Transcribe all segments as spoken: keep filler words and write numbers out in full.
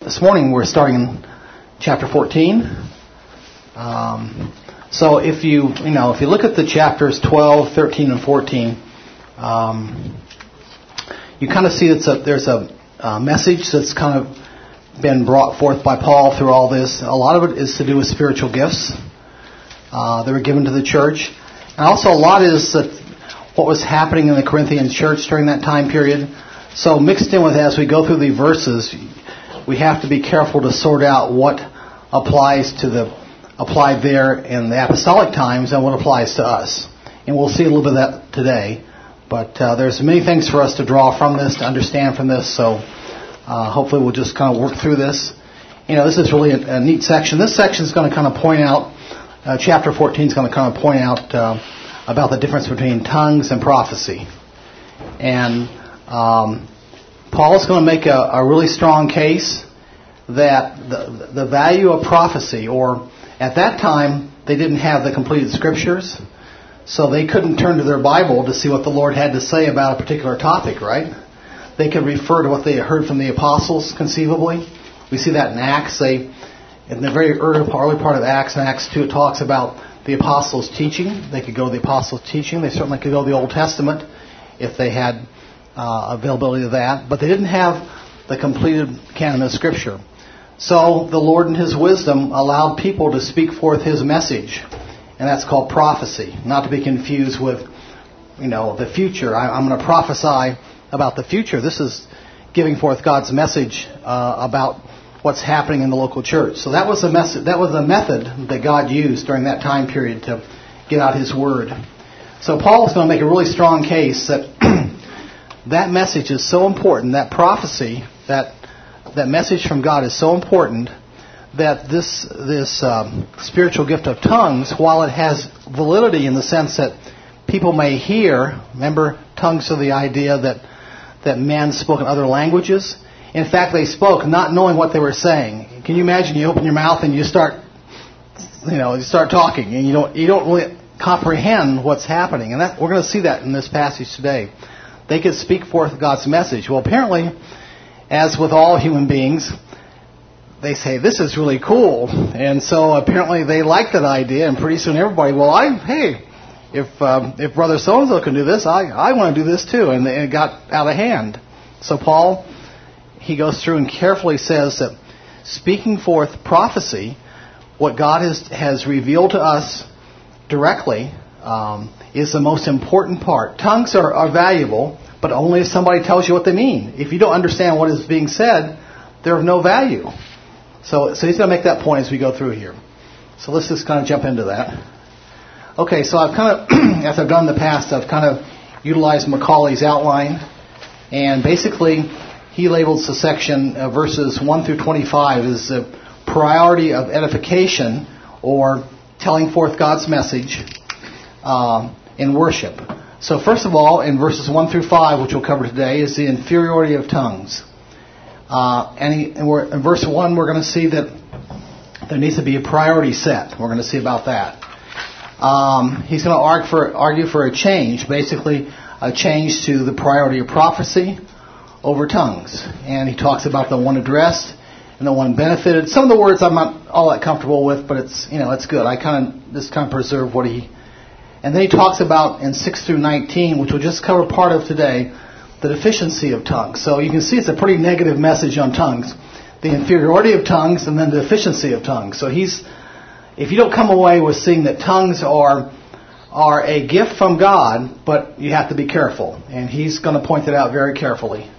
this morning we're starting in chapter fourteen. Um, so if you, you know, if you look at the chapters twelve, thirteen, and fourteen, um, you kind of see that a, there's a, a message that's kind of been brought forth by Paul through all this. A lot of it is to do with spiritual gifts uh, that were given to the church. And also a lot is that what was happening in the Corinthian church during that time period. So mixed in with as we go through the verses, we have to be careful to sort out what applies to the applied there in the apostolic times and what applies to us. And we'll see a little bit of that today. But uh, there's many things for us to draw from this, to understand from this. So uh, hopefully we'll just kind of work through this. You know, this is really a, a neat section. This section is going to kind of point out, uh, chapter fourteen is going to kind of point out uh, about the difference between tongues and prophecy. And um, Paul is going to make a, a really strong case that the, the value of prophecy, or at that time they didn't have the completed scriptures, so they couldn't turn to their Bible to see what the Lord had to say about a particular topic, right? They could refer to what they heard from the apostles, conceivably. We see that in Acts. They, in the very early, early part of Acts, in Acts two, it talks about the apostles' teaching. They could go to the apostles' teaching. They certainly could go to the Old Testament if they had uh, availability of that. But they didn't have the completed canon of Scripture. So the Lord in His wisdom allowed people to speak forth His message. And that's called prophecy. Not to be confused with, you know, the future. I, I'm going to prophesy about the future. This is giving forth God's message uh, about what's happening in the local church. So that was a method. That was a method that God used during that time period to get out His word. So Paul is going to make a really strong case that that message is so important. That prophecy, that that message from God is so important that this this um, spiritual gift of tongues, while it has validity in the sense that people may hear, remember, tongues are the idea that that men spoke in other languages. In fact, they spoke not knowing what they were saying. Can you imagine you open your mouth and you start, you know, you start talking and you don't you don't really comprehend what's happening. And that we're going to see that in this passage today. They could speak forth God's message. Well, apparently, as with all human beings, they say, this is really cool. And so apparently they like that idea, and pretty soon everybody, well, I, hey, if um, if Brother so-and-so can do this, I, I want to do this too. And it got out of hand. So Paul, he goes through and carefully says that speaking forth prophecy, what God has, has revealed to us directly, um, is the most important part. Tongues are, are valuable, but only if somebody tells you what they mean. If you don't understand what is being said, they're of no value. So, so he's going to make that point as we go through here. So let's just kind of jump into that. Okay, so I've kind of, as I've done in the past, I've kind of utilized Macaulay's outline. And basically, he labels the section uh, verses one through twenty-five as the priority of edification, or telling forth God's message um, in worship. So first of all, in verses one through five, which we'll cover today, is the inferiority of tongues. Uh, and, he, and we're, in verse one, we're going to see that there needs to be a priority set. We're going to see about that. Um, he's going to argue for, argue for a change, basically a change to the priority of prophecy over tongues. And he talks about the one addressed and the one benefited. Some of the words I'm not all that comfortable with, but it's, you know, it's good. I kind of just kind of preserve what he. And then he talks about in six through nineteen, which we'll just cover part of today, the deficiency of tongues. So you can see it's a pretty negative message on tongues. The inferiority of tongues and then the deficiency of tongues. So he's, if you don't come away with seeing that tongues are are a gift from God, but you have to be careful. And he's going to point that out very carefully.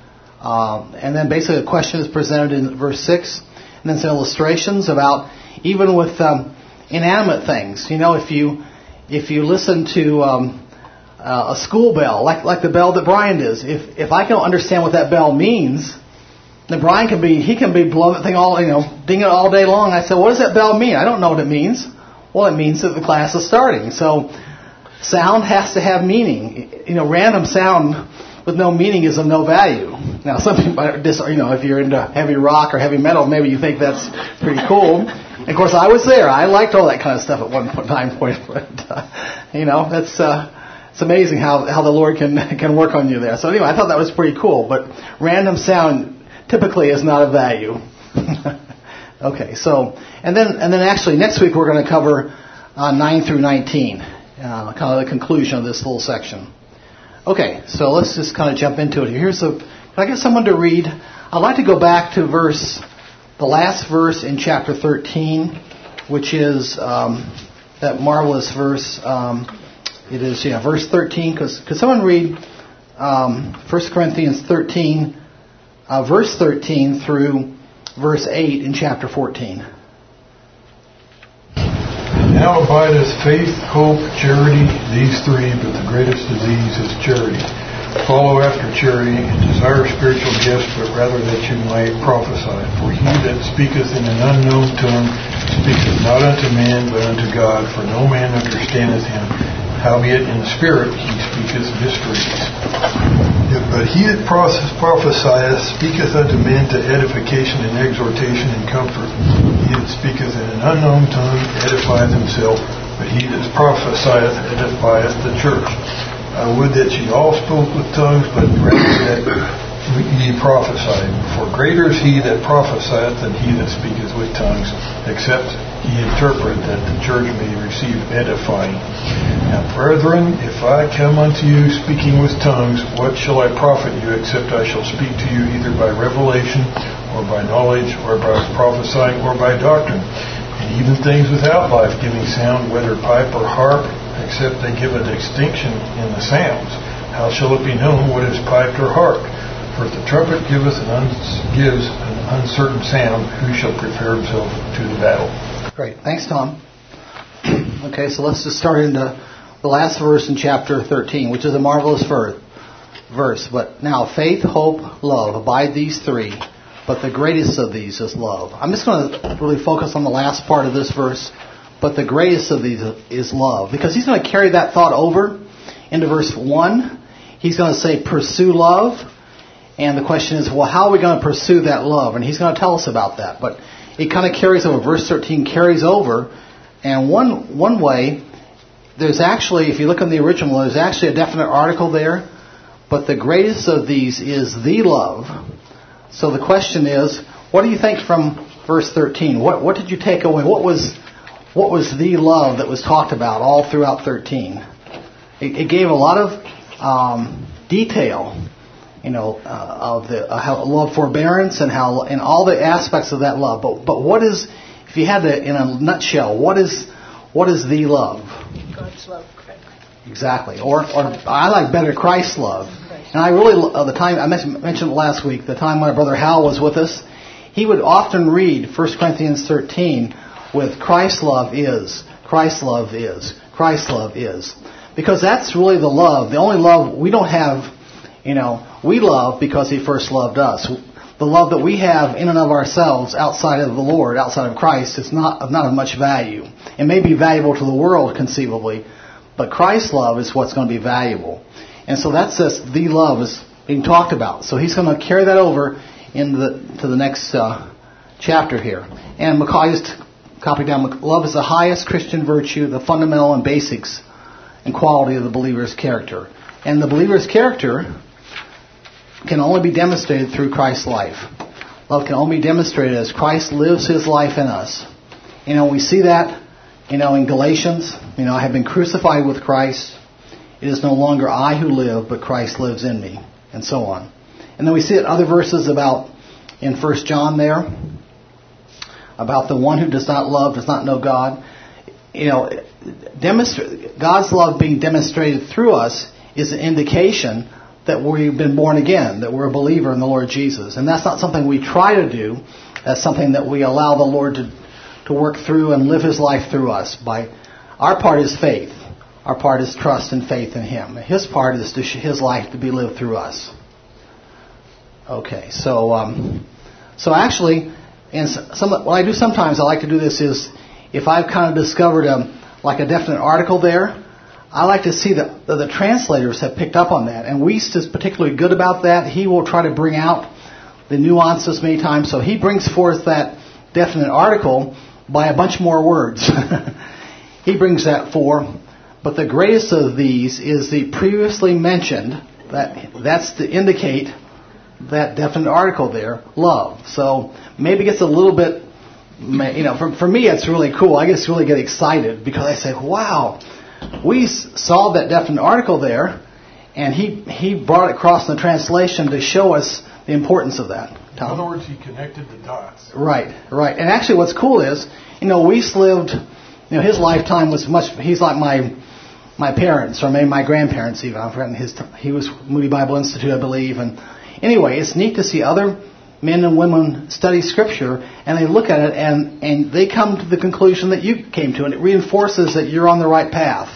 Um, and then basically a question is presented in verse six. And then some illustrations about even with um, inanimate things. You know, if you if you listen to Um, Uh, a school bell, like like the bell that Brian does. If if I don't understand what that bell means, then Brian can be he can be blowing that thing all you know, ding it all day long. I said, what does that bell mean? I don't know what it means. Well, it means that the class is starting. So sound has to have meaning. You know, random sound with no meaning is of no value. Now, some people, you know, if you're into heavy rock or heavy metal, maybe you think that's pretty cool. And of course, I was there. I liked all that kind of stuff at one time point, but uh, you know, that's. Uh, It's amazing how, how the Lord can can work on you there. So anyway, I thought that was pretty cool. But random sound typically is not of value. Okay, so, and then and then actually next week we're going to cover uh, nine through nineteen, uh, kind of the conclusion of this little section. Okay, so let's just kind of jump into it. Here's a, can I get someone to read? I'd like to go back to verse, the last verse in chapter thirteen, which is um, that marvelous verse. Um, it is, yeah, verse thirteen. Because could someone read um, First Corinthians thirteen, uh, verse thirteen through verse eight in chapter fourteen? Now abideth faith, hope, charity, these three, but the greatest of these is charity. Follow after charity, and desire spiritual gifts, but rather that you might prophesy. For he that speaketh in an unknown tongue speaketh not unto man, but unto God, for no man understandeth him. Howbeit in the Spirit he speaketh mysteries. But he that prophesieth speaketh unto men to edification and exhortation and comfort. He that speaketh in an unknown tongue edifieth himself, but he that prophesieth edifieth the church. I would that ye all spoke with tongues, but rather that ye prophesied. For greater is he that prophesieth than he that speaketh with tongues, except he interpret, that the church may receive edifying. Now, brethren, if I come unto you speaking with tongues, what shall I profit you, except I shall speak to you either by revelation, or by knowledge, or by prophesying, or by doctrine? And even things without life-giving sound, whether pipe or harp, except they give a distinction in the sounds, how shall it be known what is piped or harped? For if the trumpet giveth an uns- gives an uncertain sound, who shall prepare himself to the battle? Great. Thanks, Tom. Okay, so let's just start into the last verse in chapter thirteen, which is a marvelous verse. But now, faith, hope, love, abide these three, but the greatest of these is love. I'm just going to really focus on the last part of this verse, but the greatest of these is love. Because he's going to carry that thought over into verse one. He's going to say, pursue love. And the question is, well, how are we going to pursue that love? And he's going to tell us about that. But it kind of carries over. Verse thirteen carries over. And one one way, there's actually, if you look in the original, there's actually a definite article there. But the greatest of these is the love. So the question is, what do you think from verse thirteen? What what did you take away? What was what was the love that was talked about all throughout thirteen? It, it gave a lot of um, detail, you know, uh, of the uh, how love, forbearance, and how and all the aspects of that love. But but what is, if you had to, in a nutshell, what is what is the love? God's love. Exactly. Or or I like better Christ's love. And I really, uh, the time I mentioned, mentioned last week, the time when our brother Hal was with us, he would often read First Corinthians thirteen with Christ's love is, Christ's love is, Christ's love is. Because that's really the love. The only love we don't have, you know, we love because he first loved us. The love that we have in and of ourselves outside of the Lord, outside of Christ, is not, not of much value. It may be valuable to the world conceivably, but Christ's love is what's going to be valuable. And so that's just the love is being talked about. So he's going to carry that over into the, to the next uh, chapter here. And Macaulay just copied down, love is the highest Christian virtue, the fundamental and basics and quality of the believer's character. And the believer's character can only be demonstrated through Christ's life. Love can only be demonstrated as Christ lives his life in us. You know, we see that, you know, in Galatians. You know, I have been crucified with Christ. It is no longer I who live, but Christ lives in me, and so on. And then we see it other verses about in First John there, about the one who does not love does not know God. You know, demonstrate, God's love being demonstrated through us is an indication that we've been born again, that we're a believer in the Lord Jesus. And that's not something we try to do. That's something that we allow the Lord to, to work through and live his life through us. By our part is faith. Our part is trust and faith in him. His part is to his life to be lived through us. Okay, so um, so actually, and some what I do sometimes, I like to do this is, if I've kind of discovered a like a definite article there, I like to see that the, the translators have picked up on that. And Wiest is particularly good about that. He will try to bring out the nuances many times. So he brings forth that definite article by a bunch more words. He brings that for. But the greatest of these is the previously mentioned. That that's to indicate that definite article there, love. So maybe it gets a little bit, you know, for, for me it's really cool. I just really get excited because I say, wow, we saw that definite article there, and he, he brought it across in the translation to show us the importance of that. Tom? In other words, he connected the dots. Right, right. And actually what's cool is, you know, Weiss lived, you know, his lifetime was much, he's like my my parents, or maybe my grandparents even. I've forgotten his, he was Moody Bible Institute, I believe. And anyway, it's neat to see other men and women study Scripture, and they look at it, and, and they come to the conclusion that you came to, and it reinforces that you're on the right path.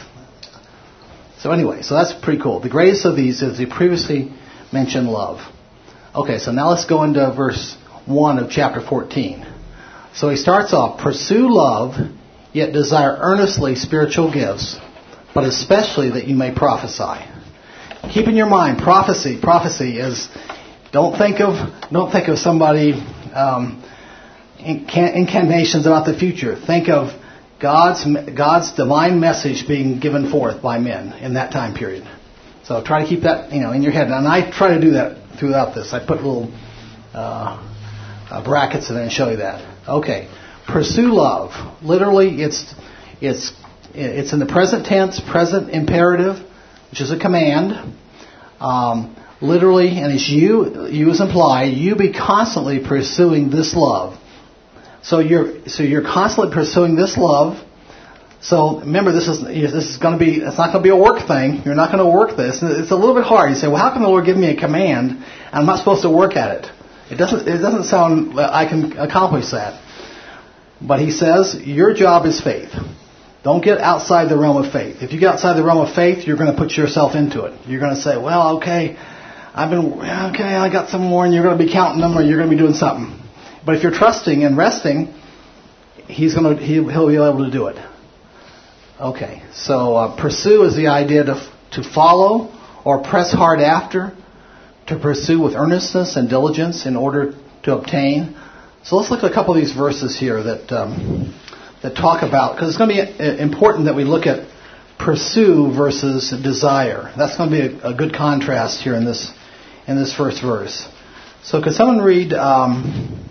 So anyway, so that's pretty cool. The greatest of these is the previously mentioned love. Okay, so now let's go into verse one of chapter fourteen. So he starts off, pursue love, yet desire earnestly spiritual gifts, but especially that you may prophesy. Keep in your mind, prophecy. Prophecy is, don't think of don't think of somebody um, incantations about the future. Think of God's God's divine message being given forth by men in that time period. So try to keep that, you know, in your head. And I try to do that throughout this. I put little uh, uh, brackets in there and show you that. Okay, pursue love. Literally, it's it's it's in the present tense, present imperative, which is a command. Um, literally, and it's you. You is implied. You be constantly pursuing this love. So you're so you're constantly pursuing this love. So remember, this is this is going to be it's not going to be a work thing. You're not going to work this. It's a little bit hard. You say, well, how can the Lord give me a command and I'm not supposed to work at it? It doesn't it doesn't sound I can accomplish that. But He says your job is faith. Don't get outside the realm of faith. If you get outside the realm of faith, you're going to put yourself into it. You're going to say, well, okay, I've been okay. I got some more, and you're going to be counting them, or you're going to be doing something. But if you're trusting and resting, He's going to he'll, he'll be able to do it. Okay, so uh, pursue is the idea to to follow or press hard after, to pursue with earnestness and diligence in order to obtain. So let's look at a couple of these verses here that um, that talk about, because it's going to be important that we look at pursue versus desire. That's going to be a, a good contrast here in this in this first verse. So could someone read? Um,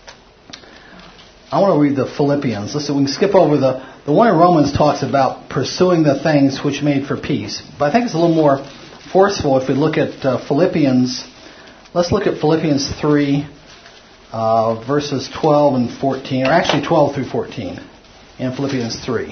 I want to read the Philippians. Listen, we can skip over the the one in Romans talks about pursuing the things which made for peace. But I think it's a little more forceful if we look at uh, Philippians. Let's look at Philippians three, uh, verses twelve and fourteen, or actually twelve through fourteen in Philippians three.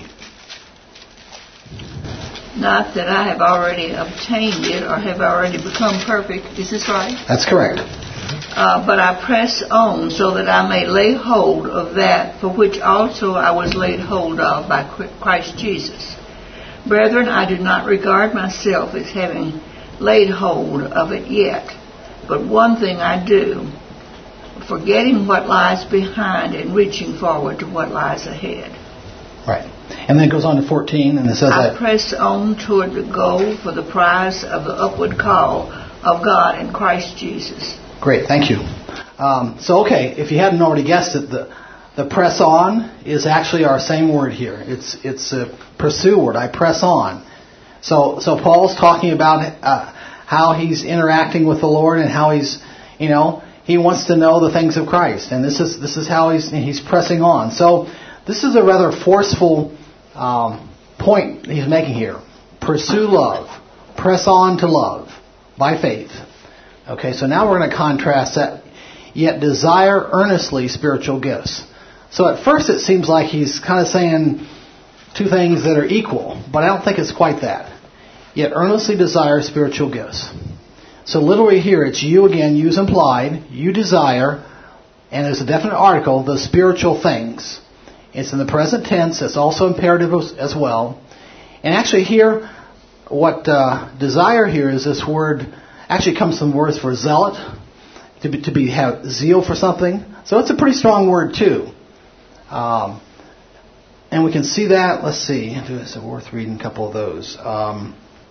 Not that I have already obtained it or have already become perfect. Is this right? That's correct. Uh, but I press on so that I may lay hold of that for which also I was laid hold of by Christ Jesus. Brethren, I do not regard myself as having laid hold of it yet. But one thing I do, forgetting what lies behind and reaching forward to what lies ahead. Right. And then it goes on to fourteen, and it says I that... press on toward the goal for the prize of the upward call of God in Christ Jesus. Great, thank you. Um, so, okay, if you hadn't already guessed it, the the press on is actually our same word here. It's it's a pursue word. I press on. So so Paul's talking about uh, how he's interacting with the Lord and how he's, you know, he wants to know the things of Christ, and this is this is how he's he's pressing on. So this is a rather forceful um, point he's making here. Pursue love. Press on to love by faith. Okay, so now we're going to contrast that. Yet desire earnestly spiritual gifts. So at first it seems like he's kind of saying two things that are equal, but I don't think it's quite that. Yet earnestly desire spiritual gifts. So literally here it's you again, use implied, you desire, and there's a definite article, the spiritual things. It's in the present tense, it's also imperative as well. And actually here, what uh, desire here is this word, actually comes from words for zealot, to be, to be have zeal for something. So it's a pretty strong word too. Um, and we can see that, let's see, it's worth reading a couple of those. Um,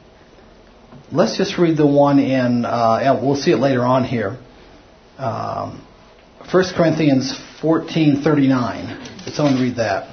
let's just read the one in, uh, we'll see it later on here. Um, First Corinthians fourteen thirty-nine. Could someone read that?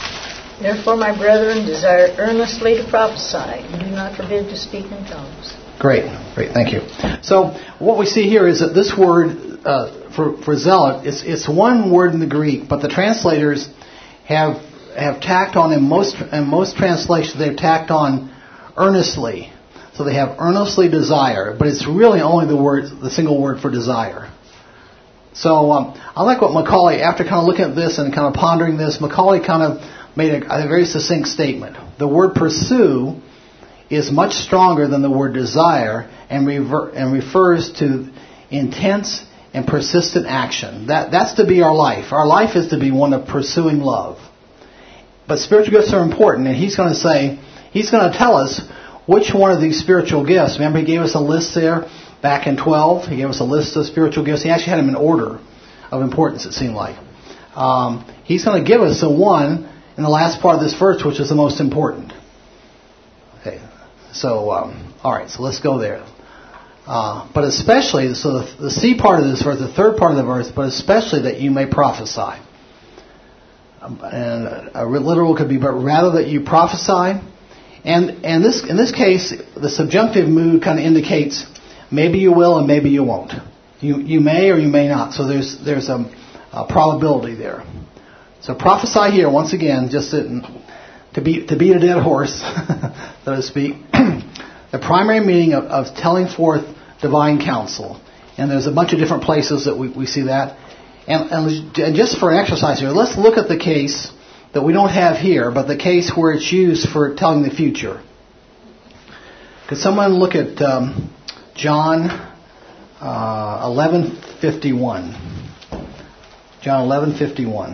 Therefore, my brethren, desire earnestly to prophesy, and do not forbid to speak in tongues. Great, great, thank you. So what we see here is that this word uh, for for zealot, it's it's one word in the Greek, but the translators have have tacked on in most in most translations they've tacked on earnestly. So they have earnestly desire, but it's really only the word, the single word for desire. So um, I like what Macaulay, after kind of looking at this and kind of pondering this, Macaulay kind of made a, a very succinct statement. The word pursue is much stronger than the word desire and, rever- and refers to intense and persistent action. That That's to be our life. Our life is to be one of pursuing love. But spiritual gifts are important, and he's going to say, he's going to tell us which one of these spiritual gifts. Remember, he gave us a list there back in twelve. He gave us a list of spiritual gifts. He actually had them in order of importance, it seemed like. Um, he's going to give us the one in the last part of this verse, which is the most important. Okay. So, um, all right, so let's go there. Uh, but especially, so the, the C part of this verse, the third part of the verse, but especially that you may prophesy. Um, and a, a literal could be, but rather that you prophesy. And and this in this case, the subjunctive mood kind of indicates maybe you will and maybe you won't. You you may or you may not. So there's there's a, a probability there. So prophesy here once again, just to, to beat to beat a dead horse, so to speak. The primary meaning of, of telling forth divine counsel, and there's a bunch of different places that we, we see that. And, and and just for an exercise here, let's look at the case that we don't have here, but the case where it's used for telling the future. Could someone look at um, John uh, eleven fifty-one? John eleven fifty-one.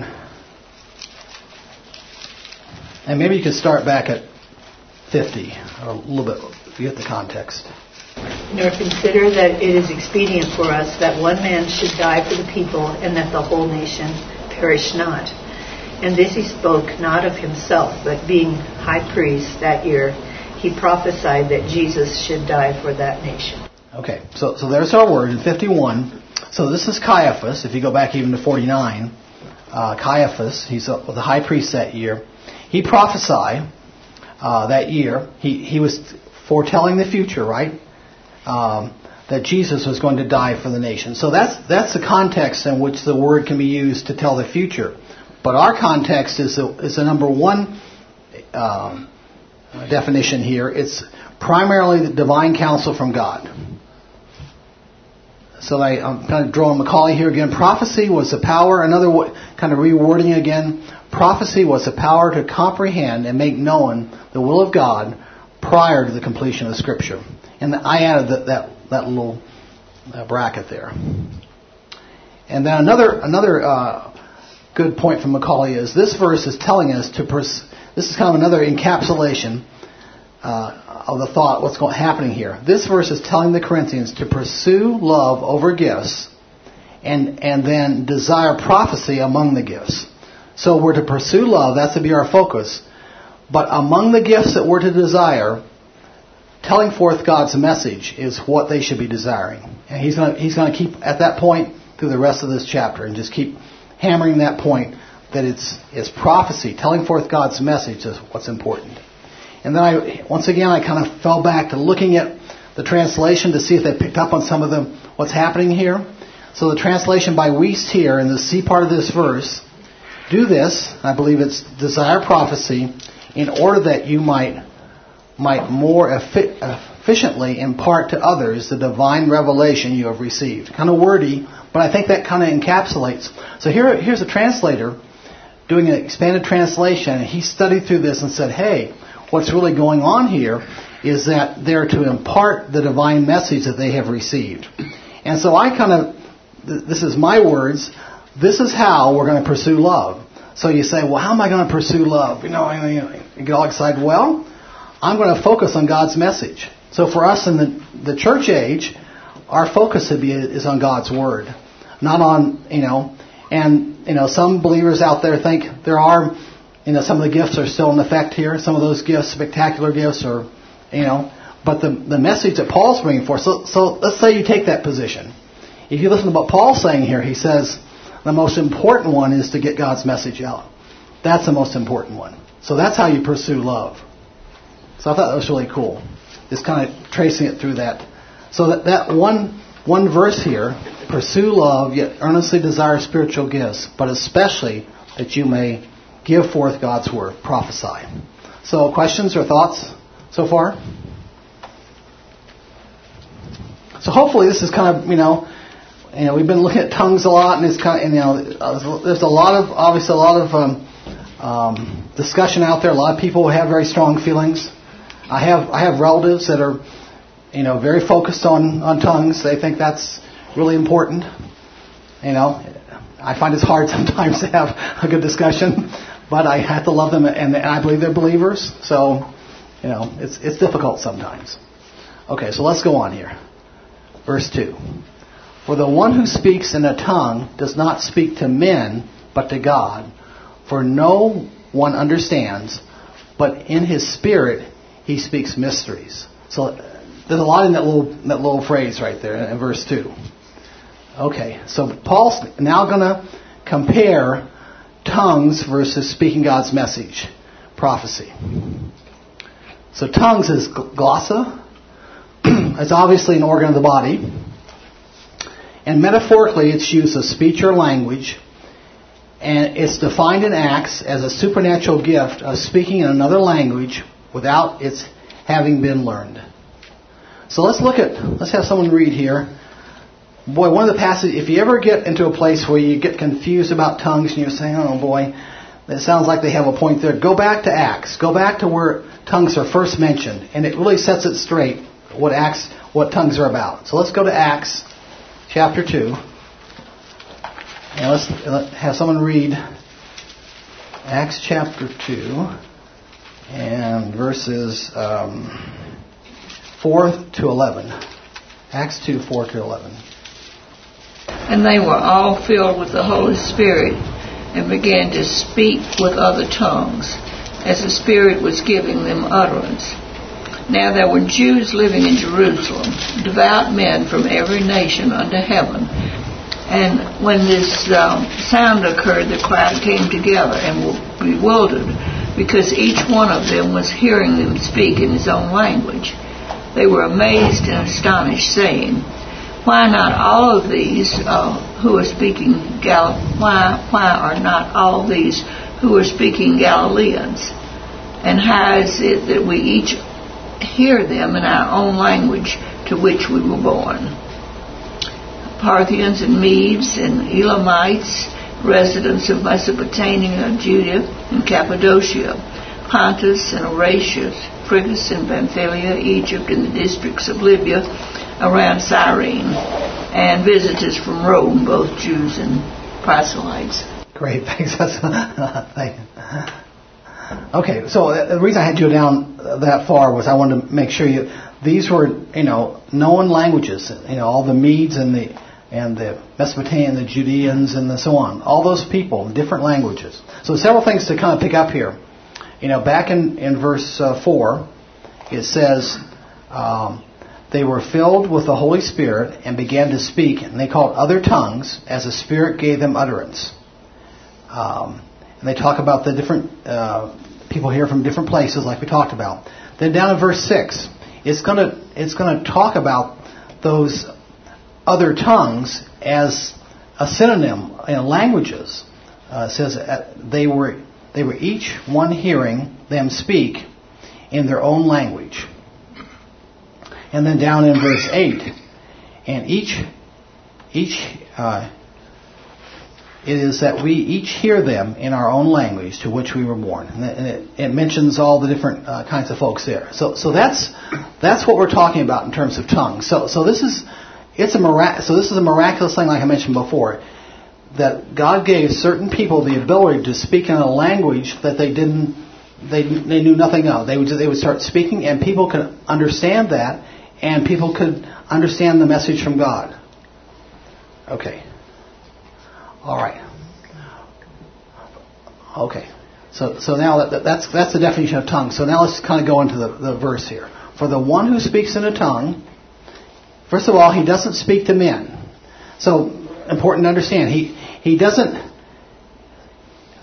And maybe you could start back at fifty, or a little bit, if you get the context. Nor consider that it is expedient for us that one man should die for the people, and that the whole nation perish not. And this he spoke not of himself, but being high priest that year, he prophesied that Jesus should die for that nation. Okay, so so there's our word in fifty-one. So this is Caiaphas. If you go back even to forty-nine, uh, Caiaphas, he's a, the high priest that year. He prophesied uh, that year. He he was foretelling the future, right? Um, that Jesus was going to die for the nation. So that's that's the context in which the word can be used to tell the future. But our context is the, is the number one um, definition here. It's primarily the divine counsel from God. So I, I'm kind of drawing Macaulay here again. Prophecy was the power. Another w- kind of rewording again. Prophecy was the power to comprehend and make known the will of God prior to the completion of the Scripture. And I added that that, that little uh, bracket there. And then another another uh, good point from Macaulay is this verse is telling us to pers- this is kind of another encapsulation uh, of the thought what's going happening here. This verse is telling the Corinthians to pursue love over gifts, and and then desire prophecy among the gifts. So we're to pursue love, that's to be our focus. But among the gifts that we're to desire, telling forth God's message is what they should be desiring. And he's going to, he's going to keep at that point through the rest of this chapter and just keep hammering that point that it's, it's prophecy, telling forth God's message is what's important. And then I, once again, I kind of fell back to looking at the translation to see if they picked up on some of the what's happening here. So the translation by Wiest here in the C part of this verse, do this, I believe it's desire prophecy, in order that you might might more effi- efficiently impart to others the divine revelation you have received. Kind of wordy, but I think that kind of encapsulates. So here, here's a translator doing an expanded translation, and he studied through this and said, hey, what's really going on here is that they're to impart the divine message that they have received. And so I kind of, th- this is my words, this is how we're going to pursue love. So you say, well, how am I going to pursue love? You know, I mean, you get all excited. Well, I'm going to focus on God's message. So for us in the, the church age, our focus should be, is on God's Word. Not on, you know, and, you know, some believers out there think there are, you know, some of the gifts are still in effect here. Some of those gifts, spectacular gifts, are, you know, but the the message that Paul's bringing forth. So, so let's say you take that position. If you listen to what Paul's saying here, he says the most important one is to get God's message out. That's the most important one. So that's how you pursue love. So I thought that was really cool. is kind of tracing it through that. So that, that one one verse here, pursue love, yet earnestly desire spiritual gifts, but especially that you may give forth God's word, prophesy. So questions or thoughts so far? So hopefully this is kind of, you know, you know, we've been looking at tongues a lot, and it's kind of, you know, there's a lot of, obviously a lot of um, um, discussion out there. A lot of people have very strong feelings. I have I have relatives that are, you know, very focused on, on tongues. They think that's really important. You know, I find it's hard sometimes to have a good discussion, but I have to love them, and I believe they're believers. So, you know, it's it's difficult sometimes. Okay, so let's go on here. Verse two. For the one who speaks in a tongue does not speak to men, but to God. For no one understands, but in his spirit he speaks mysteries. So there's a lot in that little that little phrase right there in verse two. Okay, so Paul's now going to compare tongues versus speaking God's message, prophecy. So tongues is glossa. It's obviously an organ of the body. And metaphorically, it's used as speech or language. And it's defined in Acts as a supernatural gift of speaking in another language without its having been learned. So let's look at, let's have someone read here. Boy, one of the passages, if you ever get into a place where you get confused about tongues and you're saying, oh boy, it sounds like they have a point there, go back to Acts. Go back to where tongues are first mentioned. And it really sets it straight what Acts, what tongues are about. So let's go to Acts chapter two. And let's have someone read Acts chapter two and verses um, four to eleven. Acts two, four to eleven. And they were all filled with the Holy Spirit and began to speak with other tongues, as the Spirit was giving them utterance. Now there were Jews living in Jerusalem, devout men from every nation under heaven. And when this um, sound occurred, the crowd came together and were bewildered, because each one of them was hearing them speak in his own language. They were amazed and astonished, saying, Why not all of these uh, who are speaking Gal? Why why are not all these who are speaking Galileans? And how is it that we each hear them in our own language to which we were born? Parthians and Medes and Elamites, residents of Mesopotamia, Judea and Cappadocia, Pontus and Arabia, Phrygia and Pamphylia, Egypt and the districts of Libya around Cyrene, and visitors from Rome, both Jews and proselytes. Great, thanks. Thank you. Okay, so the reason I had you down that far was I wanted to make sure you, these were, you know, known languages, you know, all the Medes and the and the Mesopotamian, the Judeans, and the so on. All those people, different languages. So several things to kind of pick up here. You know, back in, in verse uh, four, it says, um, they were filled with the Holy Spirit and began to speak, and they called other tongues as the Spirit gave them utterance. Um, and they talk about the different uh, people here from different places, like we talked about. Then down in verse six, it's going to it's going to talk about those other tongues as a synonym in languages. Uh, it says uh, they were they were each one hearing them speak in their own language. And then down in verse eight, and each each uh, it is that we each hear them in our own language to which we were born. And it, it mentions all the different uh, kinds of folks there. So so that's that's what we're talking about in terms of tongues. So so this is it's a mirac- so this is a miraculous thing, like I mentioned before, that God gave certain people the ability to speak in a language that they didn't they they knew nothing of. They would they would start speaking, and people could understand that, and people could understand the message from God. Okay. All right. Okay. So so now that, that's that's the definition of tongue. So now let's kind of go into the, the verse here. For the one who speaks in a tongue, first of all, he doesn't speak to men. So important to understand. He he doesn't,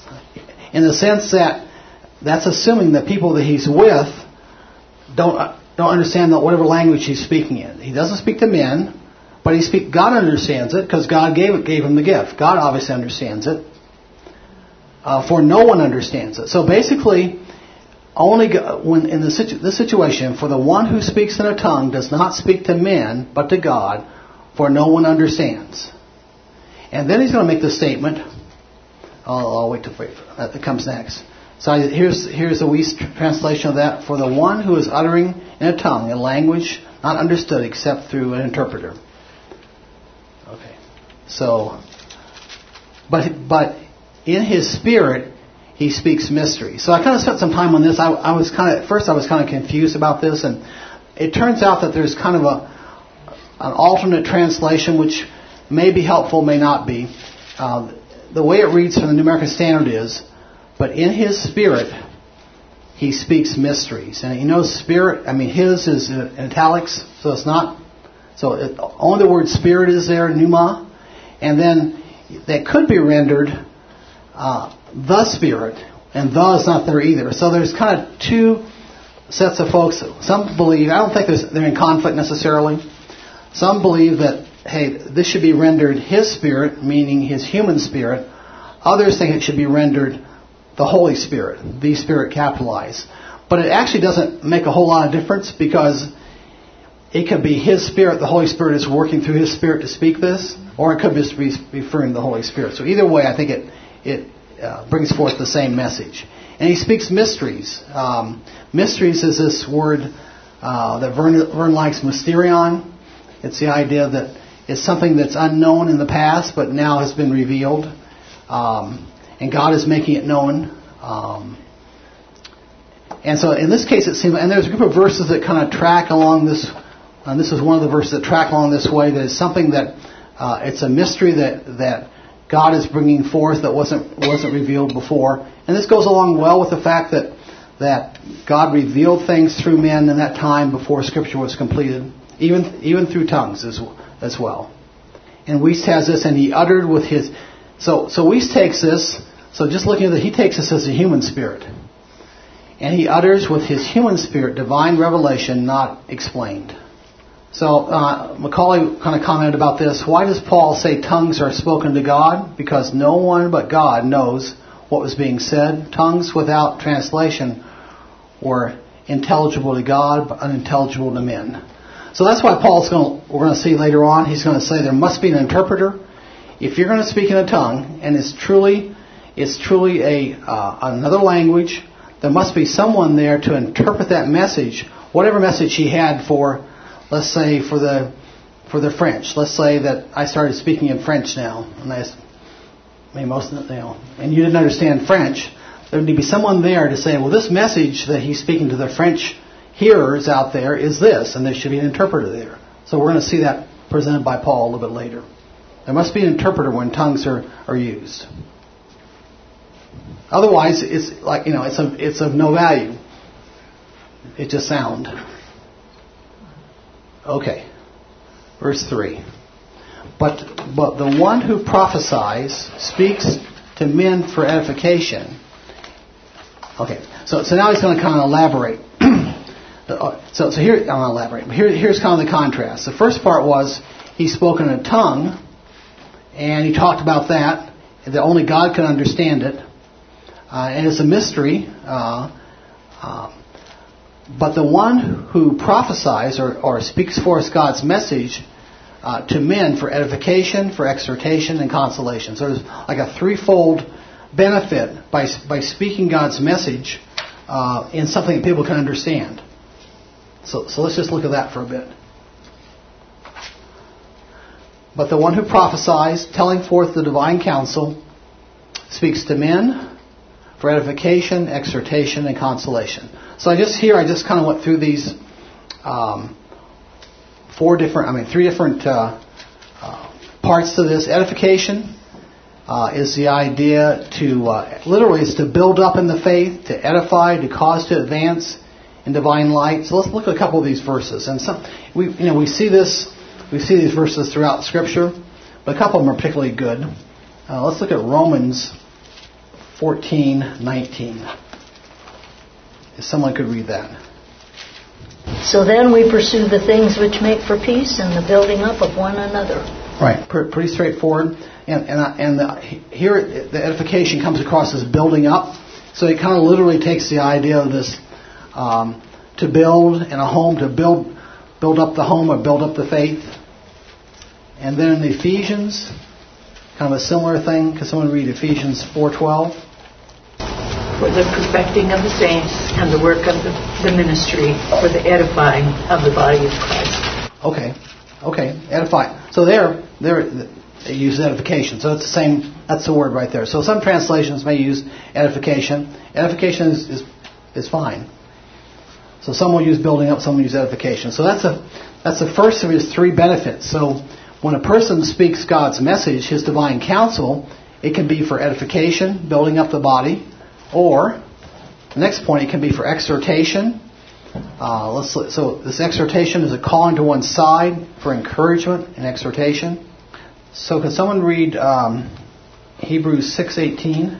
in the sense that that's assuming that people that he's with don't don't understand whatever language he's speaking in. He doesn't speak to men, but he speak. God understands it because God gave it, gave him the gift. God obviously understands it. Uh, for no one understands it. So basically, only God, when in the situ, this situation, for the one who speaks in a tongue does not speak to men, but to God, for no one understands. And then he's going to make the statement. I'll, I'll wait till that comes next. So here's here's a wee translation of that. For the one who is uttering in a tongue, a language not understood except through an interpreter. Okay. So, but but in his spirit, he speaks mystery. So I kind of spent some time on this. I, I was kind of at first I was kind of confused about this, and it turns out that there's kind of a an alternate translation which may be helpful, may not be. Uh, the way it reads from the New American Standard is, but in his spirit, he speaks mysteries. And you know, spirit, I mean, his is in italics, so it's not, so it, only the word spirit is there, pneuma. And then that could be rendered uh, the spirit, and the is not there either. So there's kind of two sets of folks. Some believe, I don't think they're in conflict necessarily. Some believe that, hey, this should be rendered his spirit, meaning his human spirit. Others think it should be rendered the Holy Spirit, the Spirit capitalized. But it actually doesn't make a whole lot of difference because it could be his Spirit, the Holy Spirit is working through his Spirit to speak this, or it could just be referring to the Holy Spirit. So either way, I think it it uh, brings forth the same message. And he speaks mysteries. Um, mysteries is this word uh, that Vern, Vern likes, mysterion. It's the idea that it's something that's unknown in the past, but now has been revealed. Um, and God is making it known. Um, and so in this case, it seems, and there's a group of verses that kind of track along this, and this is one of the verses that track along this way, that is something that, uh, it's a mystery that, that God is bringing forth that wasn't, wasn't revealed before. And this goes along well with the fact that, that God revealed things through men in that time before Scripture was completed, even, even through tongues as, as well. And Wiest has this, and he uttered with his, So, so Wiest takes this, so just looking at it, he takes this as a human spirit. And he utters with his human spirit divine revelation not explained. So, uh, Macaulay kind of commented about this. Why does Paul say tongues are spoken to God? Because no one but God knows what was being said. Tongues without translation were intelligible to God, but unintelligible to men. So that's why Paul's going to, we're going to see later on, he's going to say there must be an interpreter. If you're going to speak in a tongue, and it's truly, it's truly a uh, another language, there must be someone there to interpret that message, whatever message he had for, let's say, for the for the French. Let's say that I started speaking in French now, and I, I mean, most of the, you know, and you didn't understand French. There would be someone there to say, well, this message that he's speaking to the French hearers out there is this, and there should be an interpreter there. So we're going to see that presented by Paul a little bit later. There must be an interpreter when tongues are, are used. Otherwise, it's like, you know, it's of, it's of no value. It's just sound. Okay. Verse three. But, but the one who prophesies speaks to men for edification. Okay. So, so now he's going to kind of elaborate. so, so here, I'll elaborate. Here, here's kind of the contrast. The first part was he spoke in a tongue. And he talked about that, that only God can understand it. Uh, and it's a mystery. Uh, uh, but the one who prophesies or, or speaks forth God's message uh, to men for edification, for exhortation, and consolation. So there's like a threefold benefit by, by speaking God's message uh, in something that people can understand. So, so let's just look at that for a bit. But the one who prophesies, telling forth the divine counsel, speaks to men for edification, exhortation, and consolation. So I just here, I just kind of went through these um, four different, I mean, three different uh, uh, parts to this. Edification uh, is the idea to, uh, literally, is to build up in the faith, to edify, to cause to advance in divine light. So let's look at a couple of these verses. And some, we, you know, we see this. We see these verses throughout Scripture, but a couple of them are particularly good. Uh, let's look at Romans fourteen nineteen. If someone could read that. So then we pursue the things which make for peace and the building up of one another. Right, pretty straightforward. And and and the, here the edification comes across as building up. So it kind of literally takes the idea of this um, to build in a home, to build build up the home or build up the faith. And then in Ephesians, kind of a similar thing. Can someone read Ephesians four twelve? For the perfecting of the saints and the work of the, the ministry, for the edifying of the body of Christ. Okay, okay, edify. So there, there. They use edification. So it's the same, that's the word right there. So some translations may use edification. Edification is, is, is fine. So some will use building up, some will use edification. So that's a that's the first of his three benefits. So when a person speaks God's message, his divine counsel, it can be for edification, building up the body, or the next point, it can be for exhortation. Uh, let's so this exhortation is a calling to one side for encouragement and exhortation. So can someone read um, Hebrews six eighteen?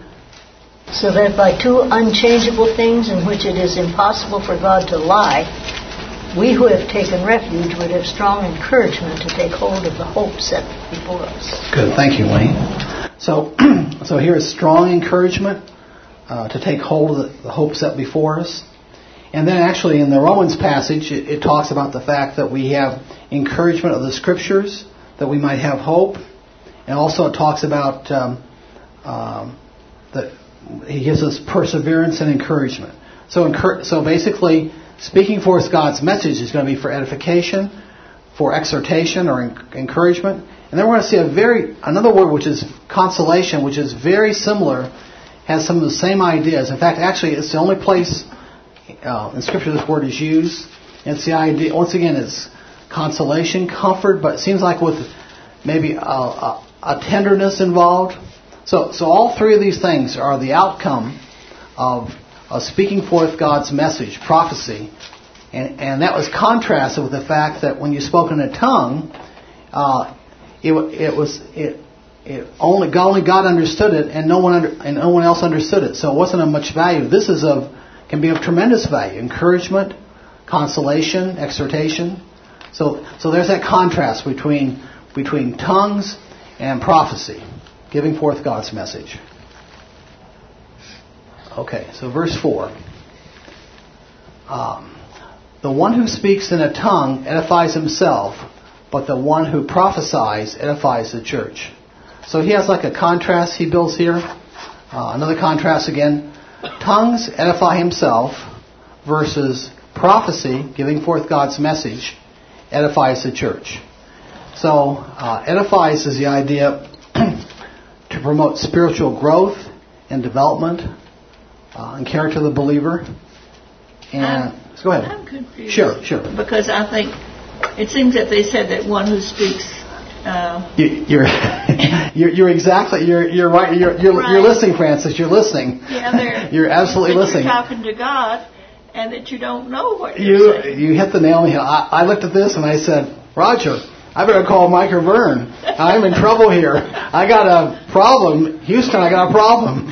So that by two unchangeable things in which it is impossible for God to lie, we who have taken refuge would have strong encouragement to take hold of the hope set before us. Good, thank you, Wayne. So, so here is strong encouragement uh, to take hold of the, the hope set before us. And then actually in the Romans passage, it, it talks about the fact that we have encouragement of the Scriptures, that we might have hope. And also it talks about um, um, that he gives us perseverance and encouragement. So, encur- so basically, speaking forth God's message is going to be for edification, for exhortation or en- encouragement. And then we're going to see a very another word which is consolation, which is very similar, has some of the same ideas. In fact, actually, it's the only place uh, in Scripture this word is used. And it's the idea, once again, it's consolation, comfort, but it seems like with maybe a, a, a tenderness involved. So, so all three of these things are the outcome of, of speaking forth God's message, prophecy, and, and that was contrasted with the fact that when you spoke in a tongue, uh, it, it was it, it only God, only God understood it, and no one under, and no one else understood it. So it wasn't of much value. This is of can be of tremendous value: encouragement, consolation, exhortation. So, so there's that contrast between between tongues and prophecy, giving forth God's message. Okay, so verse four. Um, the one who speaks in a tongue edifies himself, but the one who prophesies edifies the church. So he has like a contrast he builds here. Uh, another contrast again. Tongues edify himself versus prophecy, giving forth God's message, edifies the church. So, uh, edifies is the idea to promote spiritual growth and development uh, and character of the believer. And I'm, so go ahead. I'm confused. Sure, sure. Because I think it seems that they said that one who speaks. Uh, you, you're, you're you're exactly you're you're right. You're you're, right. you're listening, Francis. You're listening. Yeah, they're, you're absolutely that listening. You're talking to God, and that you don't know what you're You saying. you hit the nail on the head. I, I looked at this and I said, Roger, I better call Mike or Vern. I'm in trouble here. I got a problem. Houston, I got a problem.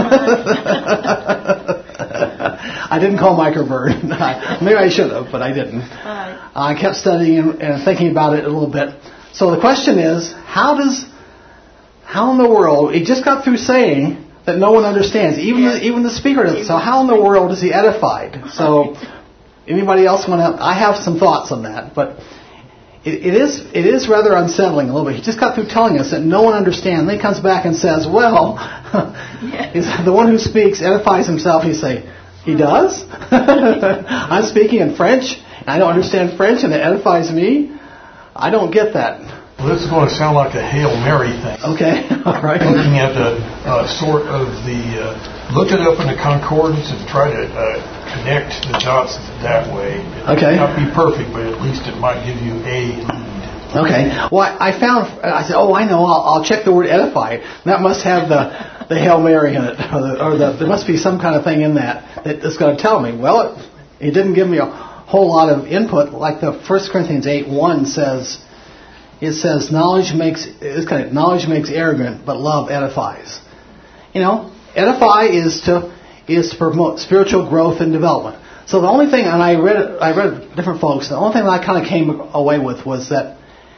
I didn't call Mike or Vern. Maybe I should have, but I didn't. Right. I kept studying and, and thinking about it a little bit. So the question is, how does, how in the world, he just got through saying that no one understands, even Yeah. the, even the speaker doesn't. So how in the world is he edified? So anybody else want to, I have some thoughts on that, but It, it is it is rather unsettling a little bit. He just got through telling us that no one understands. Then he comes back and says, well, Yeah. he's, the one who speaks edifies himself. He say, he does? I'm speaking in French, and I don't understand French, and it edifies me? I don't get that. Well, this is going to sound like a Hail Mary thing. Okay, all right. Looking at the uh, sort of the, uh, look it up in the concordance and try to uh, connect the dots that way. It Okay. might not be perfect, but at least it might give you a lead. Okay. Well, I found, I said, oh, I know, I'll, I'll check the word edify. That must have the, the Hail Mary in it, or, the, or the, there must be some kind of thing in that that's going to tell me. Well, it, it didn't give me a whole lot of input, like the First Corinthians eight one says, it says, knowledge makes, it's kind of, knowledge makes arrogant, but love edifies. You know, edify is to, is to promote spiritual growth and development. So the only thing, and I read it, I read different folks, the only thing that I kind of came away with was that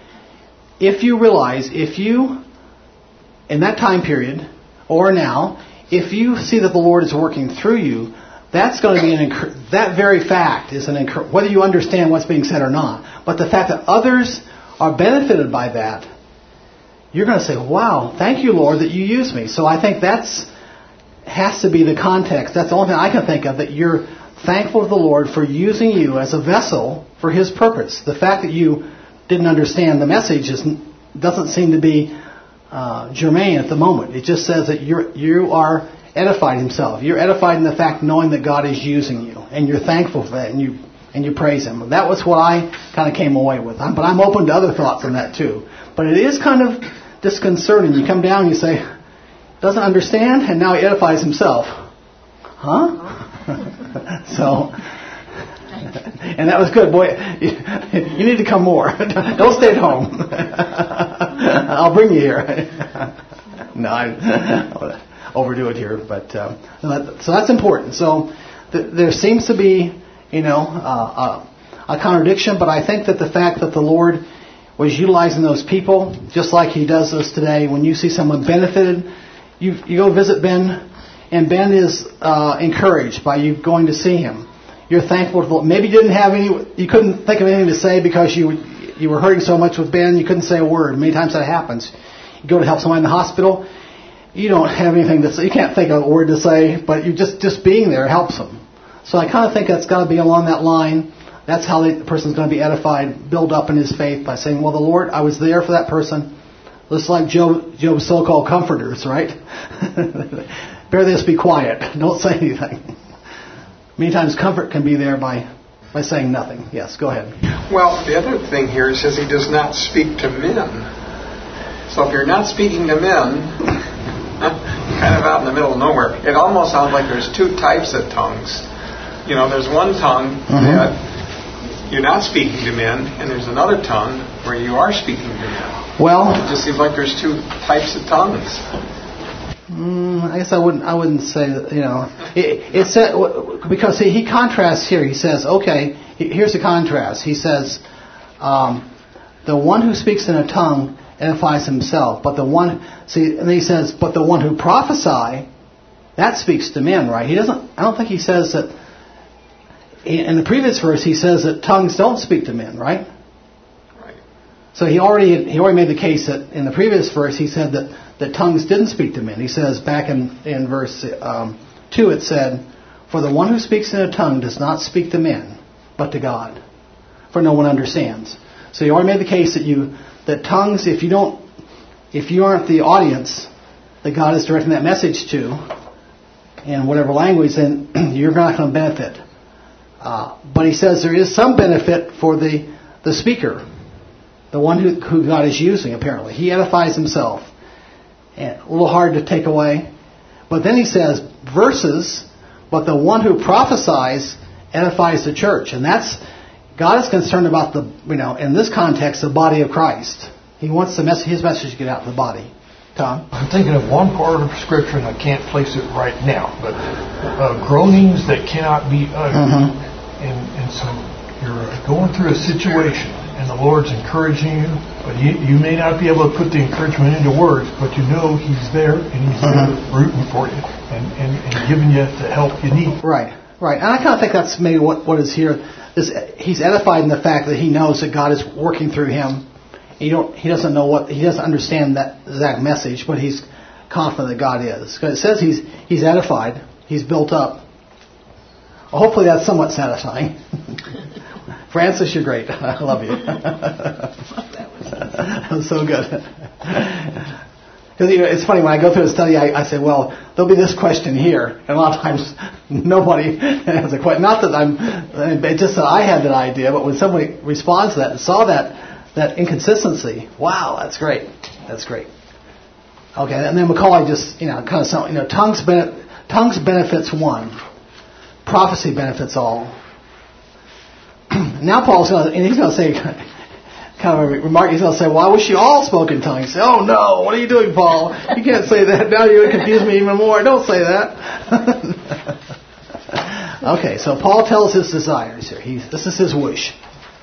if you realize, if you, in that time period, or now, if you see that the Lord is working through you, that's going to be an, that very fact is an, whether you understand what's being said or not, but the fact that others are benefited by that, you're going to say, wow, thank you, Lord, that you use me. So I think that's, has to be the context. That's the only thing I can think of, that you're thankful to the Lord for using you as a vessel for His purpose. The fact that you didn't understand the message is, doesn't seem to be uh, germane at the moment. It just says that you're, you are edified Himself. You're edified in the fact knowing that God is using you, and you're thankful for that, and you and you praise Him. That was what I kind of came away with. But I'm open to other thoughts on that too. But it is kind of disconcerting. You come down and you say, doesn't understand, and now He edifies Himself. Huh? So, and that was good. Boy, you, you need to come more. Don't stay at home. I'll bring you here. No, I overdo it here. But uh, so that's important. So th- there seems to be, you know, uh, a, a contradiction. But I think that the fact that the Lord was utilizing those people, just like He does us today, when you see someone benefited, you you go visit Ben. And Ben is uh, encouraged by you going to see him. You're thankful. For, maybe you didn't have any. You couldn't think of anything to say because you you were hurting so much with Ben. You couldn't say a word. Many times that happens. You go to help someone in the hospital. You don't have anything to say. You can't think of a word to say. But you just just being there helps them. So I kind of think that's got to be along that line. That's how the person's going to be edified, build up in his faith by saying, "Well, the Lord, I was there for that person." Just like Job, Job's so-called comforters, right? Bear this, be quiet. Don't say anything. Many times comfort can be there by by saying nothing. Yes, go ahead. Well, the other thing here, it says He does not speak to men. So if you're not speaking to men, kind of out in the middle of nowhere, it almost sounds like there's two types of tongues. You know, there's one tongue mm-hmm. that you're not speaking to men, and there's another tongue where you are speaking to men. Well, it just seems like there's two types of tongues. Mm, I guess I wouldn't. I wouldn't say that. You know, it, it's uh, because he, he contrasts here. He says, okay, here's the contrast. He says, um, the one who speaks in a tongue edifies himself, but the one see, and then he says, but the one who prophesy, that speaks to men, right? He doesn't. I don't think he says that. In the previous verse, he says that tongues don't speak to men, right? So he already he already made the case that in the previous verse he said that, that tongues didn't speak to men. He says back in, in verse um, two it said, for the one who speaks in a tongue does not speak to men, but to God, for no one understands. So he already made the case that you that tongues, if you don't, if you aren't the audience that God is directing that message to, in whatever language, then you're not going to benefit. Uh, but he says there is some benefit for the the speaker. The one who, who God is using, apparently. He edifies himself. And a little hard to take away. But then he says, verses, but the one who prophesies edifies the church. And that's, God is concerned about the, you know, in this context, the body of Christ. He wants the mess, His message to get out to the body. Tom? I'm thinking of one part of Scripture, and I can't place it right now, but uh, groanings that cannot be uttered. Mm-hmm. And, and so you're going through a situation, and the Lord's encouraging you, but you, you may not be able to put the encouragement into words, but you know He's there, and He's uh-huh. there rooting for you and, and, and giving you the help you need. Right, right. And I kind of think that's maybe what, what is here. This, he's edified in the fact that he knows that God is working through him. He don't. He doesn't know what. He doesn't understand that exact message, but he's confident that God is. Because it says he's he's edified. He's built up. Well, hopefully that's somewhat satisfying. Francis, you're great. I love you. That was so good. Because you know, it's funny, when I go through a study, I, I say, well, there'll be this question here. And a lot of times, nobody has a question. Not that I'm, it's just that I had that idea, but when somebody responds to that and saw that, that inconsistency, wow, that's great. That's great. Okay, and then Macaulay just, you know, kind of, some, you know, tongues, bene- tongues benefits one. Prophecy benefits all. Now Paul's going to, and he's going to say, kind of a remark, he's going to say, well, I wish you all spoke in tongues. You say, oh no, what are you doing, Paul? You can't say that. Now you're going to confuse me even more. Don't say that. Okay, so Paul tells his desires here. He, this is his wish.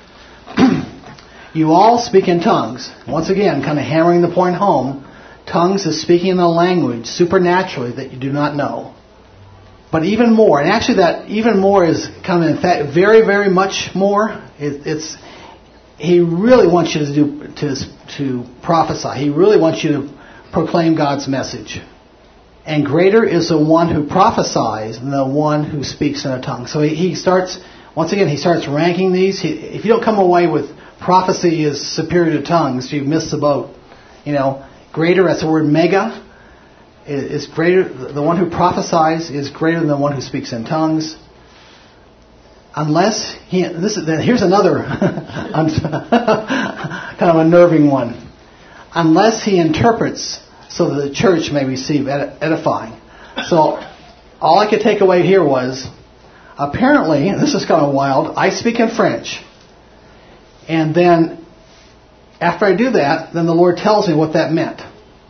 You all speak in tongues. Once again, kind of hammering the point home. Tongues is speaking in a language supernaturally that you do not know. But even more, and actually that even more is kind of in fact very, very much more. It, it's he really wants you to do to to prophesy. He really wants you to proclaim God's message. And greater is the one who prophesies than the one who speaks in a tongue. So he, he starts once again. He starts ranking these. He, if you don't come away with prophecy is superior to tongues, you've missed the boat. You know, greater. That's the word mega. Is greater. The one who prophesies is greater than the one who speaks in tongues. Unless he, this is here's another kind of unnerving one. Unless he interprets, so that the church may receive edifying. So all I could take away here was, apparently, and this is kind of wild, I speak in French, and then after I do that, then the Lord tells me what that meant.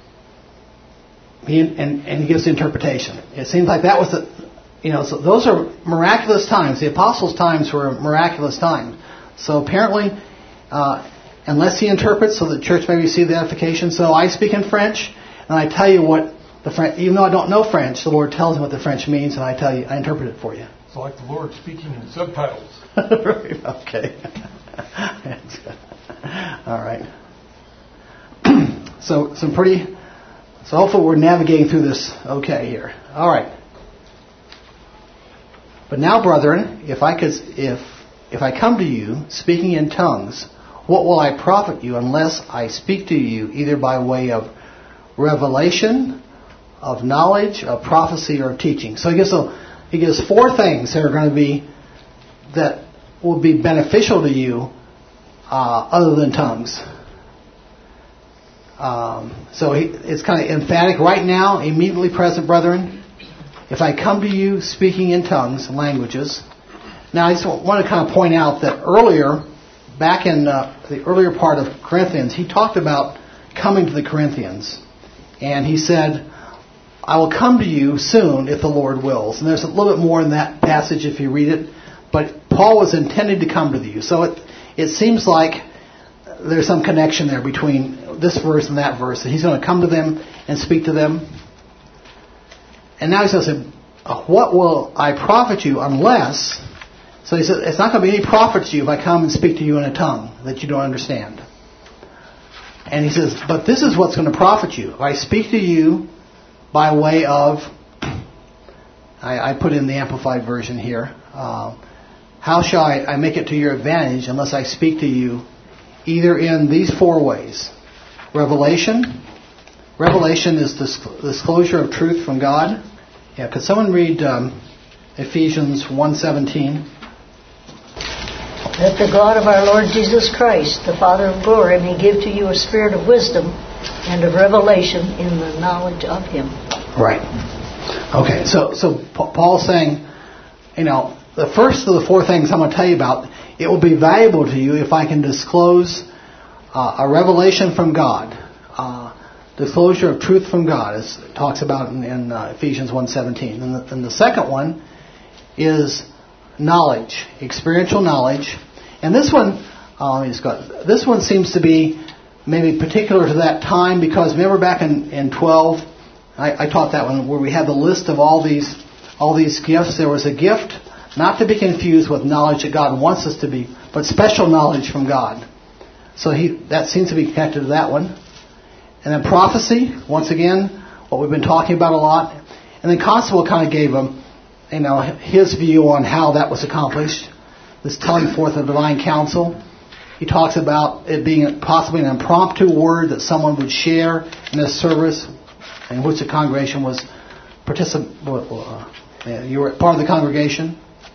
He, and, and he gives the interpretation. It seems like that was the, you know, so those are miraculous times. The apostles' times were miraculous times. So apparently, uh, unless he interprets, so the church may receive the edification. So I speak in French, and I tell you what the French, even though I don't know French, the Lord tells me what the French means, and I tell you, I interpret it for you. It's like the Lord speaking in subtitles. Right, okay. All right. So some pretty. So hopefully we're navigating through this okay here. All right. But now, brethren, if I could, if if I come to you speaking in tongues, what will I profit you unless I speak to you either by way of revelation, of knowledge, of prophecy, or of teaching? So he gives a, he gives four things that are going to be that will be beneficial to you, uh, other than tongues. Um, so he, it's kind of emphatic right now, immediately present, brethren. If I come to you speaking in tongues and languages. Now I just want to kind of point out that earlier, back in uh, the earlier part of Corinthians, he talked about coming to the Corinthians. And he said, I will come to you soon if the Lord wills. And there's a little bit more in that passage if you read it. But Paul was intended to come to you. So it, it seems like there's some connection there between this verse and that verse. He's going to come to them and speak to them. And now he's going to say, what will I profit you unless... So he said, it's not going to be any profit to you if I come and speak to you in a tongue that you don't understand. And he says, but this is what's going to profit you. If I speak to you by way of... I, I put in the Amplified Version here. Uh, how shall I, I make it to your advantage unless I speak to you either in these four ways? Revelation. Revelation is the disclosure of truth from God. Yeah, could someone read um, Ephesians one seventeen? That the God of our Lord Jesus Christ, the Father of glory, may give to you a spirit of wisdom and of revelation in the knowledge of Him. Right. Okay, so so Paul's saying, you know, the first of the four things I'm going to tell you about, it will be valuable to you if I can disclose uh, a revelation from God, uh, disclosure of truth from God, as it talks about in, in uh, Ephesians one seventeen. And the, and the second one is knowledge, experiential knowledge. And this one, uh, he's got, this one seems to be maybe particular to that time, because remember back in, in twelve, I, I taught that one where we had the list of all these all these gifts. There was a gift not to be confused with knowledge that God wants us to be, but special knowledge from God. So he that seems to be connected to that one. And then prophecy, once again, what we've been talking about a lot. And then Constable kind of gave him, you know, his view on how that was accomplished. This telling forth of divine counsel. He talks about it being possibly an impromptu word that someone would share in a service in which the congregation was particip- uh, you were part of the congregation.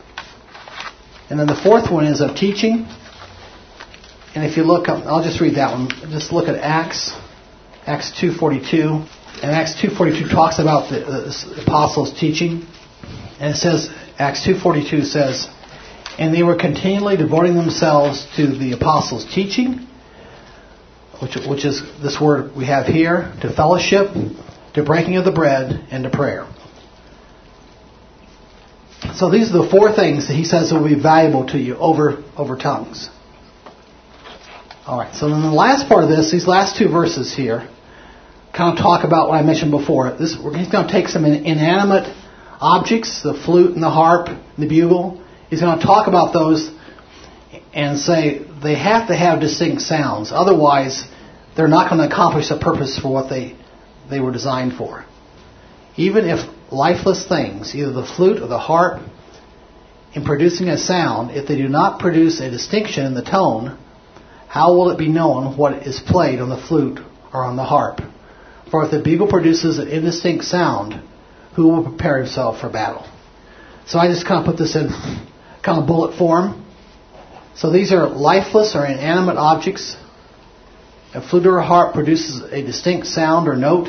And then the fourth one is of teaching. And if you look up, I'll just read that one. Just look at Acts, Acts two forty-two. And Acts two forty-two talks about the, the apostles' teaching. And it says, Acts two forty-two says, and they were continually devoting themselves to the apostles' teaching, which, which is this word we have here, to fellowship, to breaking of the bread, and to prayer. So these are the four things that he says will be valuable to you over, over tongues. All right, so then the last part of this, these last two verses here, kind of talk about what I mentioned before. This, he's going to take some inanimate objects, the flute and the harp, and the bugle. He's going to talk about those and say they have to have distinct sounds. Otherwise, they're not going to accomplish the purpose for what they, they were designed for. Even if lifeless things, either the flute or the harp, in producing a sound, if they do not produce a distinction in the tone, how will it be known what is played on the flute or on the harp? For if the bugle produces an indistinct sound, who will prepare himself for battle? So I just kind of put this in kind of bullet form. So these are lifeless or inanimate objects. A flute or a harp produces a distinct sound or note.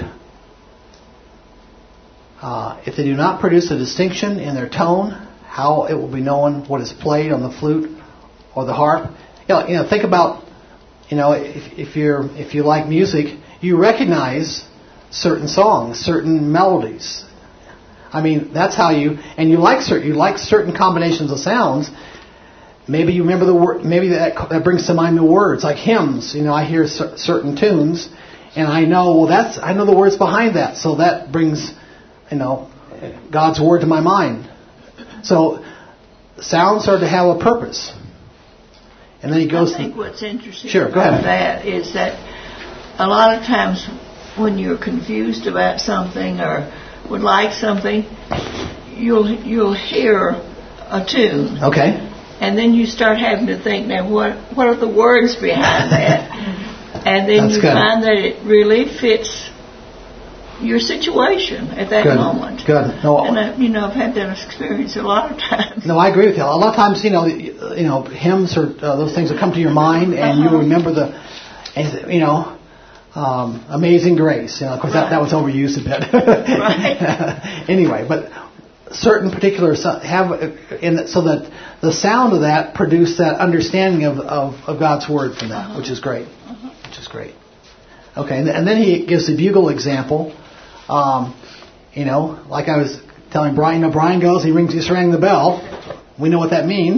Uh, if they do not produce a distinction in their tone, how it will be known what is played on the flute or the harp? You know, you know think about, you know, if, if you're if you like music, you recognize certain songs, certain melodies. I mean, that's how you and you like certain you like certain combinations of sounds. Maybe you remember the word. Maybe that that brings to mind the words, like hymns. You know, I hear c- certain tunes, and I know well that's I know the words behind that, so that brings, you know, God's word to my mind. So sounds are to have a purpose. And then he goes. I think to, what's interesting sure, go about ahead. that is that a lot of times when you're confused about something or would like something, you'll you'll hear a tune. Okay. And then you start having to think, now what what are the words behind that? And then That's you good. find that it really fits your situation at that Good. moment. Good. No, and I, you know, I've had that experience a lot of times. No, I agree with you. A lot of times, you know, you know, hymns or uh, those things will come to your mind, and Uh-huh. you remember the, and, you know, um, Amazing Grace. You know, of course, that, that was overused a bit. Right. Anyway, but certain particular so- have in so that the sound of that produce that understanding of, of, of God's word from that, Uh-huh. which is great. Uh-huh. Which is great. Okay, and, and then he gives the bugle example. Um, you know, like I was telling Brian, you know, Brian goes, he rings, he just rang the bell. We know what that means.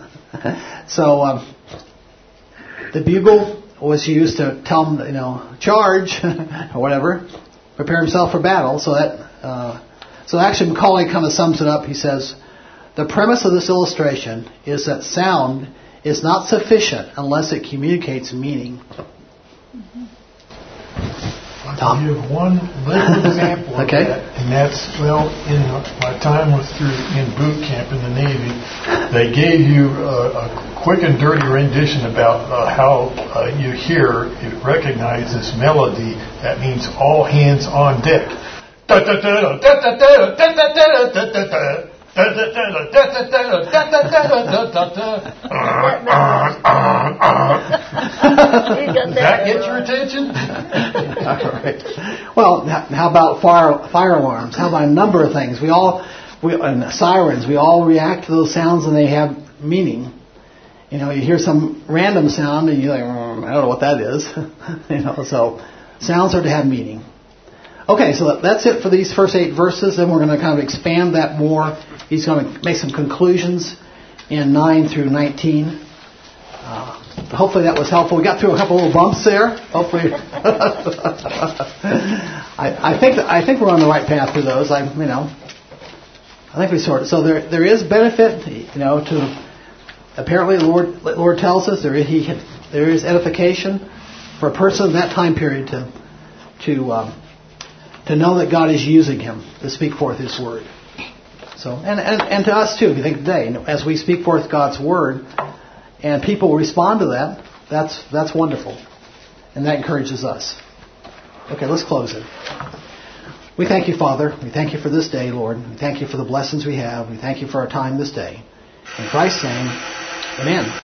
So um, the bugle was used to tell him, you know, charge or whatever, prepare himself for battle. So that, uh, so actually Macaulay kind of sums it up. He says, the premise of this illustration is that sound is not sufficient unless it communicates meaning. Mm-hmm. I Tom? can give one little example of Okay. that, and that's, well, in my time was through in boot camp in the Navy, they gave you a, a quick and dirty rendition about uh, how uh, you hear, it recognizes melody, that means all hands on deck. Does that get your attention? All right. Well, how about fire fire alarms? How about a number of things? We all, we, and sirens. We all react to those sounds, and they have meaning. You know, you hear some random sound, and you're like, mm, I don't know what that is. You know, so sounds are to have meaning. Okay, so that's it for these first eight verses. Then we're going to kind of expand that more. He's going to make some conclusions in nine through nineteen. Uh, hopefully that was helpful. We got through a couple little bumps there. Hopefully, I, I think I think we're on the right path through those. I you know, I think we sort of. So there there is benefit, you know, to apparently the Lord the Lord tells us there he there is edification for a person in that time period to to um, to know that God is using him to speak forth His word. So and and, and to us too. If you think today, as we speak forth God's word, and people respond to that, that's that's wonderful. And that encourages us. Okay, let's close it. We thank you, Father. We thank you for this day, Lord. We thank you for the blessings we have. We thank you for our time this day. In Christ's name, amen.